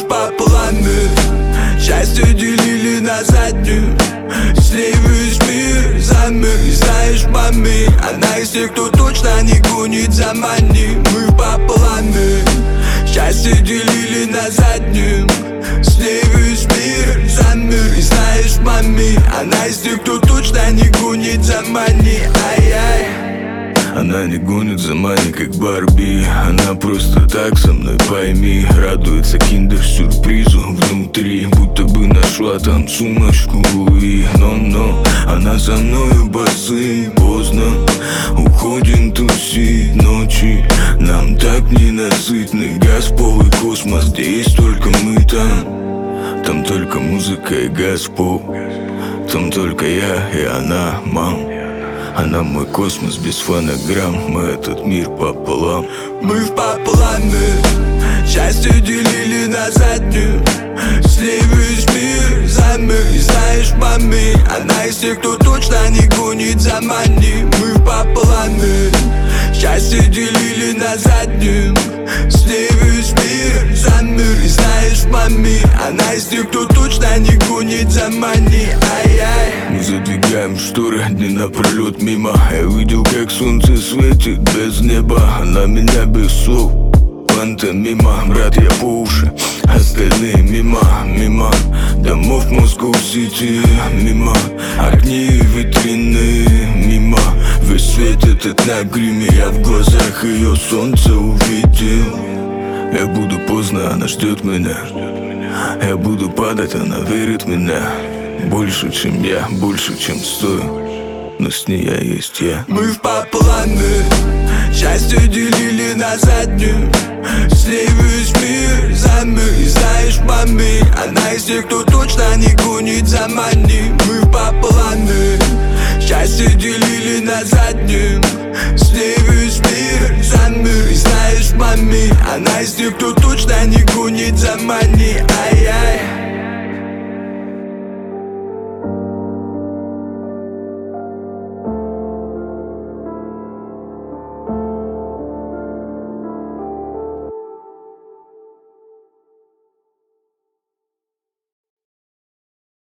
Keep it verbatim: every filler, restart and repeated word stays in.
по плану. Счастье делили на заднюю. С ней весь мир замер. И знаешь, маме, она из тех, кто точно не гонит за мани. Мы по плану. Счастье делили на заднюю. С ней весь мир замер. И знаешь, маме, она из тех, кто точно не гонит за мани. Ай-яй. Она не гонит за мани, как Барби. Она просто так со мной, пойми. Радуется киндер-сюрпризу внутри, будто бы нашла там сумочку Луи. Но-но, она за мною басы. Поздно уходим тусить ночи. Нам так ненасытный газ, пол и космос, где есть только мы там. Там только музыка и газ, пол. Там только я и она, мам. Она мой космос без фонограмм. Мы этот мир пополам. Мы в поплану. Счастье делили на заднюю. С ней весь мир замер. И знаешь, маме, она из тех, кто точно не гонит за мани. Мы в поплану. Счастье делили на заднюю. С ней весь мир замер. И знаешь, маме, она из тех, кто точно не гонит за мани. Ай-яй. Мы задвигаем шторы дни напролет мимо. Я видел, как солнце светит без неба. Она меня без слов. Пантомима, брат, я по уши. Остальные мимо, мимо домов Москва-Сити. Мимо огни и витрины. Мимо весь свет этот на гриме. Я в глазах ее солнце увидел. Я буду поздно, она ждет меня. Я буду падать, она верит в меня. Больше, чем я, больше, чем стою. Но с ней я есть я. Мы в поплану. Счастье делили на заднюю. С ней весь мир замер. И знаешь, маме, она из тех, кто точно не гонит за мани. Мы в поплану. Счастье делили на заднюю. С ней весь мир замер. И знаешь, маме, она из тех, кто точно не гонит за мани.